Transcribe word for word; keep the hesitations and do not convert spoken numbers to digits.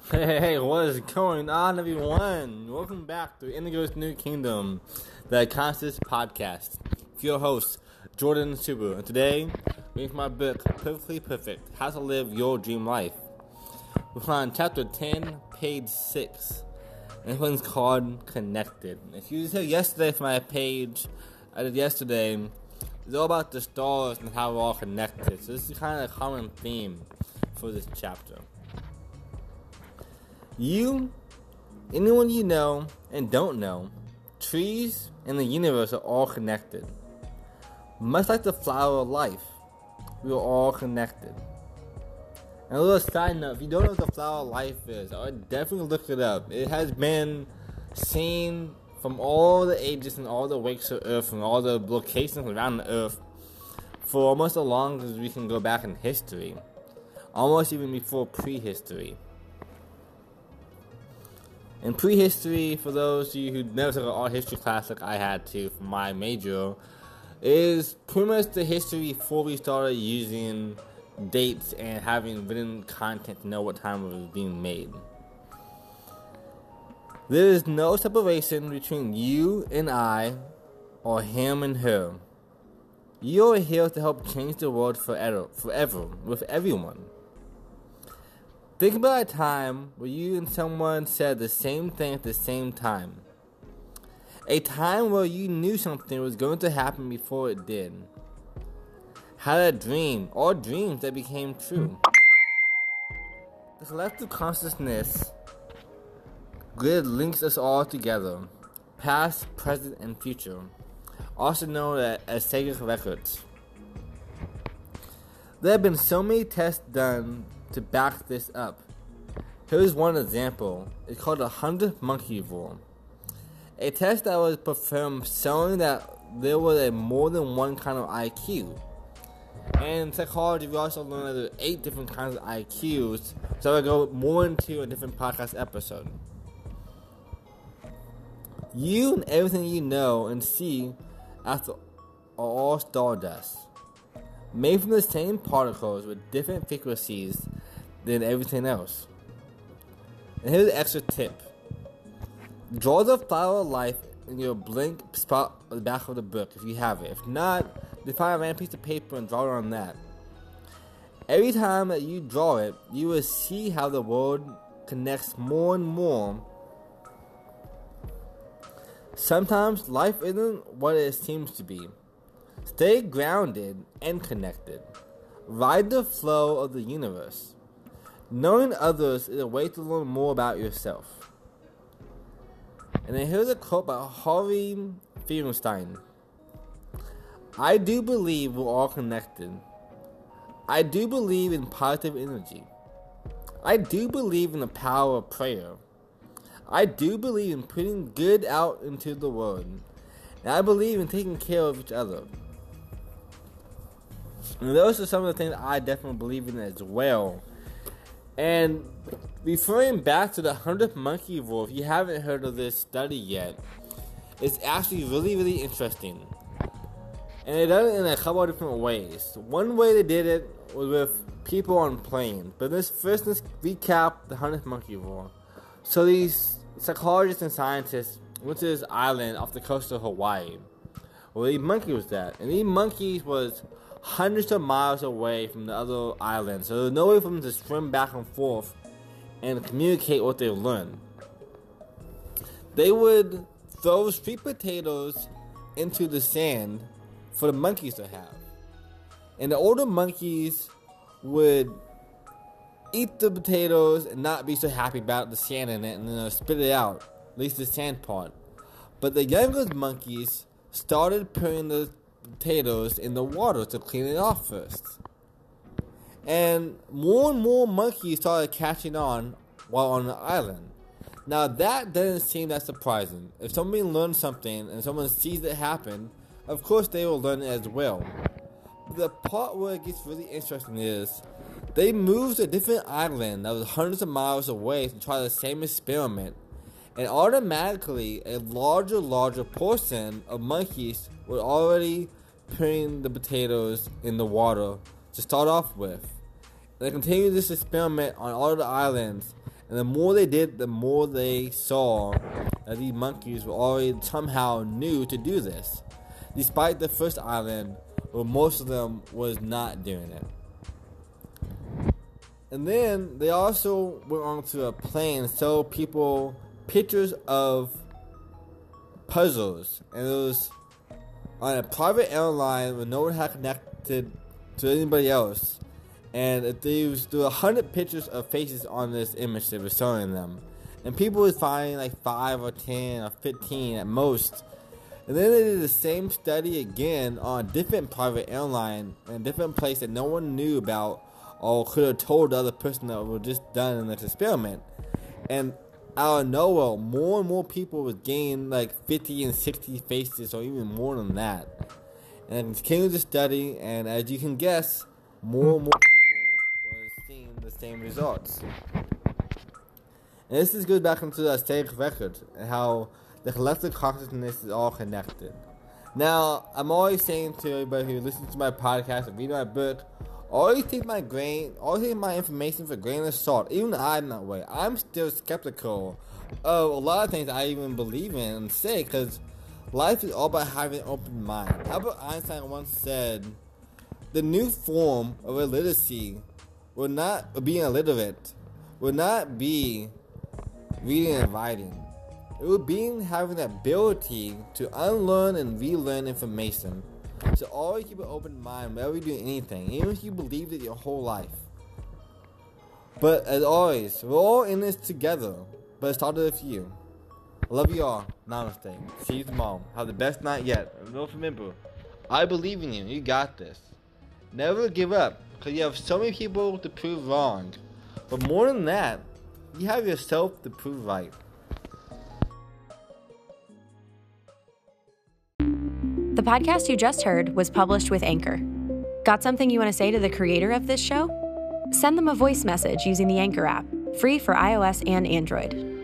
Hey, hey, hey, what is going on, everyone? Welcome back to Indigo's New Kingdom, the Conscious Podcast. With your host, Jordan Subu. And today, reading my book, Perfectly Perfect, How to Live Your Dream Life. We're on chapter ten, page six. And this one's called Connected. If you said yesterday for my page, I did yesterday, it's all about the stars and how we're all connected. So this is kind of a common theme for this chapter. You, anyone you know and don't know, trees and the universe are all connected. Much like the flower of life, we are all connected. And a little side note, if you don't know what the flower of life is, I would definitely look it up. It has been seen from all the ages and all the wakes of Earth and all the locations around the Earth for almost as long as we can go back in history. Almost even before prehistory. In prehistory, for those of you who never took an art history class like I had to for my major, is pretty much the history before we started using dates and having written content to know what time it was being made. There is no separation between you and I, or him and her. You are here to help change the world forever, forever with everyone. Think about a time where you and someone said the same thing at the same time. A time where you knew something was going to happen before it did. Had a dream or dreams that became true. The collective consciousness grid links us all together, past, present, and future, also known as Sacred Records. There have been so many tests done to back this up. Here's one example. It's called the hundredth monkey rule. A test that was performed showing that there was a more than one kind of I Q. And in psychology, we also learned that there are eight different kinds of I Qs, so I'll go more into a different podcast episode. You and everything you know and see after are all stardust, made from the same particles with different frequencies than everything else. And here's an extra tip. Draw the flower of life in your blank spot on the back of the book if you have it. If not, just find a random piece of paper and draw it on that. Every time that you draw it, you will see how the world connects more and more. Sometimes life isn't what it seems to be. Stay grounded and connected. Ride the flow of the universe. Knowing others is a way to learn more about yourself. And then here's a quote by Harvey Fierstein. I do believe we're all connected. I do believe in positive energy. I do believe in the power of prayer. I do believe in putting good out into the world. And I believe in taking care of each other. And those are some of the things I definitely believe in as well. And referring back to the hundredth monkey rule, if you haven't heard of this study yet, it's actually really, really interesting. And they done it in a couple of different ways. One way they did it was with people on planes. But let's first let's recap the hundredth monkey rule. So these psychologists and scientists went to this island off the coast of Hawaii, where these monkeys was at. And these monkeys was hundreds of miles away from the other islands, so there's no way for them to swim back and forth and communicate what they learned. They would throw sweet potatoes into the sand for the monkeys to have, and the older monkeys would eat the potatoes and not be so happy about the sand in it, and then they'll spit it out, at least the sand part. But the younger monkeys started putting the potatoes in the water to clean it off first. And more and more monkeys started catching on while on the island. Now that doesn't seem that surprising. If somebody learns something and someone sees it happen, of course they will learn it as well. But the part where it gets really interesting is they moved to a different island that was hundreds of miles away to try the same experiment. And automatically, a larger, larger portion of monkeys were already putting the potatoes in the water to start off with. And they continued this experiment on all of the islands, And the more they did, the more they saw that these monkeys were already somehow new to do this, despite the first island where most of them was not doing it. And then they also went onto a plane and showed people pictures of puzzles, and it was on a private airline where no one had connected to anybody else. And there was, there were a hundred pictures of faces on this image they were showing them, and people would find like five or ten or fifteen at most. And then they did the same study again on a different private airline in a different place that no one knew about or could have told the other person that was just done in this experiment. And out of nowhere, more and more people was gaining like fifty and sixty faces, or even more than that. And it came to the study, and as you can guess, more and more people were seeing the same results. And this just goes back into that same record and how the collective consciousness is all connected. Now, I'm always saying to everybody who listens to my podcast or read my book, always take my grain, always take my information for a grain of salt. Even I'm that way. I'm still skeptical of a lot of things I even believe in and say, because life is all about having an open mind. Albert Einstein once said, the new form of illiteracy will not, being illiterate, will not be reading and writing. It will be having the ability to unlearn and relearn information. So always keep an open mind whenever you do anything, even if you believed it your whole life. But as always, we're all in this together, but it started with you. I love you all. Namaste. See you tomorrow. Have the best night yet. And don't remember, I believe in you. You got this. Never give up, because you have so many people to prove wrong. But more than that, you have yourself to prove right. The podcast you just heard was published with Anchor. Got something you want to say to the creator of this show? Send them a voice message using the Anchor app, free for iOS and Android.